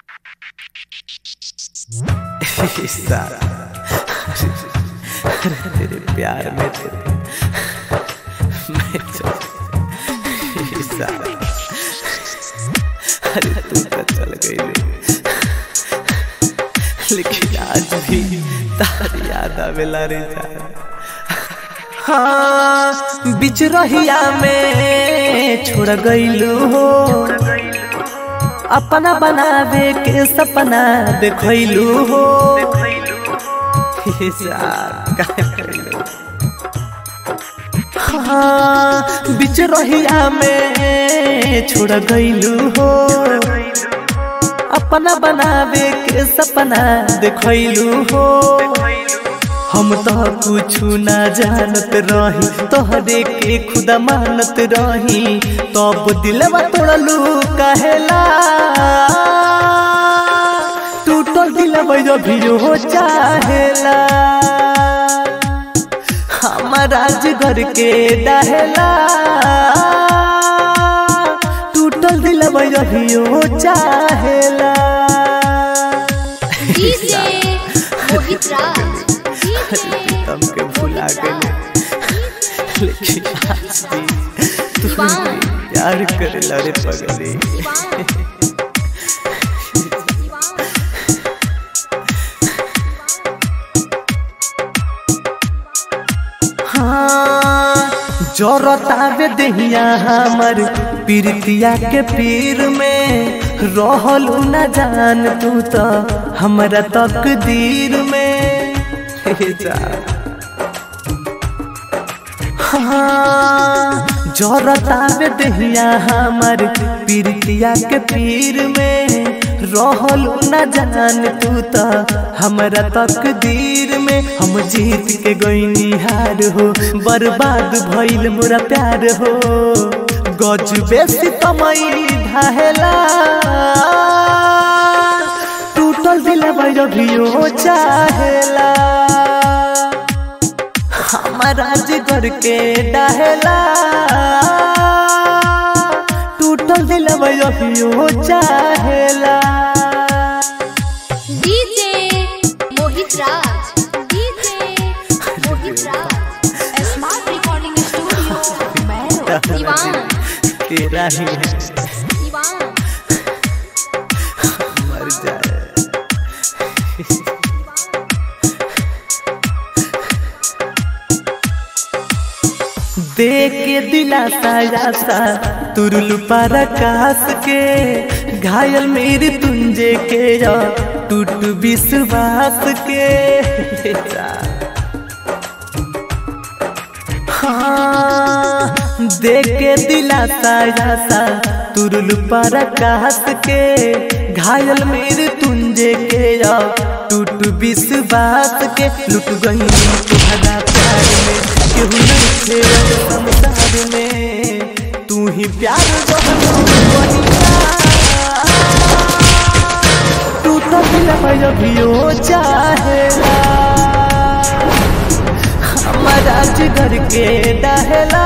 सारा तेरे प्यार में तो मैं तो सारा अरे तू तो चल गई लेकिन आज भी तारी याद आवेला रे जान। हाँ बिच रहिया में छोड़ गईलू हो, अपना बनावे के सपना देखलू हो। हाँ बिच रहिया में छोड़ गईलू हो, अपना बनावे के सपना देखलू हो। हम तो कुछ ना जानत रही, तोहरे के खुदा मानत रही, तब दिलवा तोड़लू कहेला। टूटल दिलवा जो भी हो चाहेला, हमारा घर के डहेला। टूटल दिलवा जो भी हो चाहेला। तुम के भुला गए लेकिन आज भी तू प्यार करे लड़े पगले। हाँ जोरतावे दहिया हमर पीरतिया के पीर में, रहलू न जान तू तो हमरा तकदीर में। हाँ जोरतावे दहिया हमर पीरतिया के पीर में, रहलू न जान तू तो हमरा तकदीर में। हम जीत के गईनी हार हो, बर्बाद भइल मोरा प्यार हो। गजबे सितमई ढाहेला, टूटल दिलवा जो भी हो चाहेला, हमारा जिगर के डहेला। टूटल दिलवा जो भी हो चाहेला। DJ Mohit Raj, DJ Mohit Raj, smart recording studio मैरो दीवान तेरा ही है दीवान मर जाए। देख के दिलासा यासा तुरुल पर आकाश के, घायल मेरी तुंजे के या टूट विश्वास के। हाँ देख के दिलासा यासा तुरुल पर आकाश के, घायल मेरे तुंजे के या टूट विश्वास के। लुट गई तुम्हारा प्यार में, केहू नहीं थे संसार में, तू ही प्यार टूटा दिलवा जो भी हो चाहेला, हमारा जिगर के डहेला।